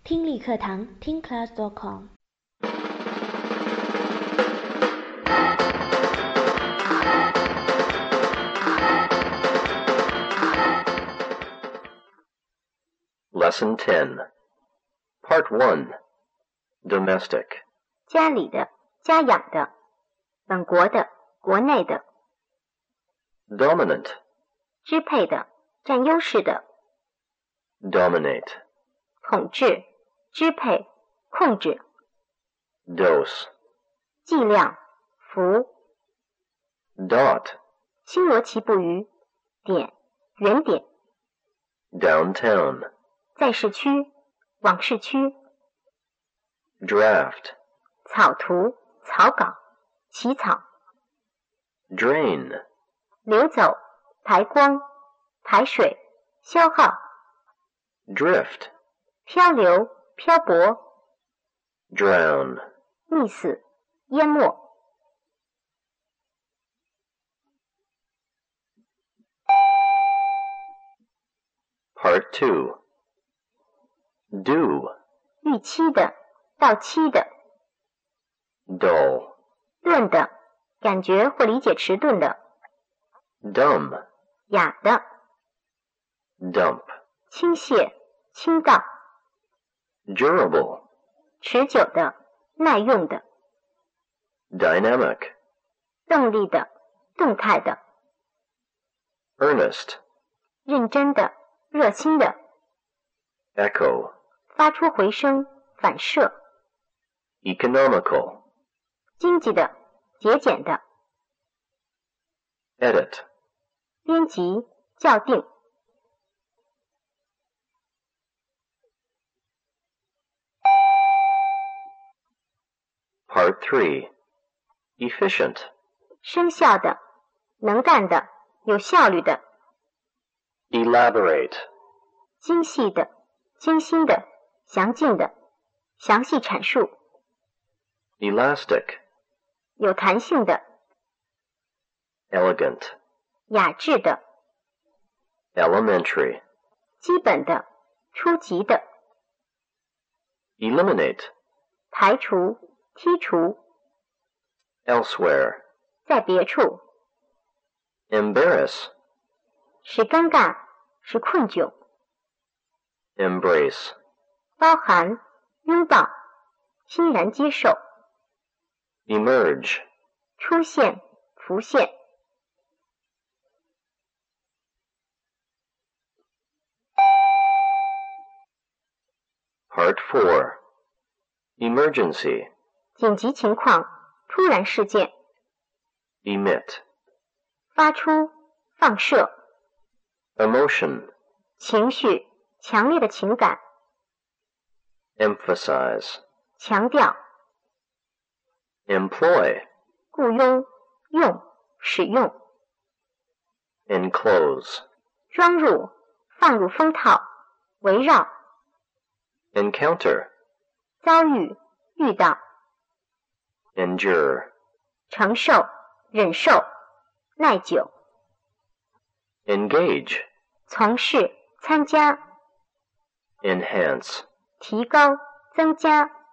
听力课堂听 class.com。 Lesson 10 Part 1 Domestic 家里的、家养的、本国的、国内的。 Dominant 支配的、占优势的。 Dominate 统治、支配、控制。 Dose 剂量、服。 Dot 星罗棋布于点、原点。 Downtown 在市区、往市区。 Draft 草图、草稿、起草。 Drain 流走、排光、排水、消耗。 Drift 漂流、漂泊。 Drown 溺死、淹没。 Part 2 Due 逾期的、到期的。 Dull 钝的、感觉或理解迟钝的。 Dumb 哑的。 Dump 倾泻、倾倒。 Durable 持久的、耐用的。 Dynamic 动力的、动态的。 Earnest 认真的、热心的。 Echo 发出回声、反射。 Economical 经济的、节俭的。 Edit 编辑、校订。 Part 3 Efficient 生效的、能干的、有效率的。 Elaborate 精细的、精心的、详尽的、详细阐述。 Elastic 有弹性的。 Elegant 雅致的。 Elementary 基本的、初级的。 Eliminate 排除、剔除。 Elsewhere 在别处。 Embarrass 使尴尬，使困窘。 Embrace 包含、拥抱、欣然接受。 Emerge 出现、浮现。 Part 4 Emergency 紧急情况、突然事件。 Emit 发出、放射。 Emotion 情绪、强烈的情感。 Emphasize 强调。 Employ 雇佣、用、使用。 Enclose 装入、放入封套、围绕。 Encounter 遭遇、遇到。 Endure 承受、忍受、耐久。 Engage 从事、参加。 Enhance 提高、增加。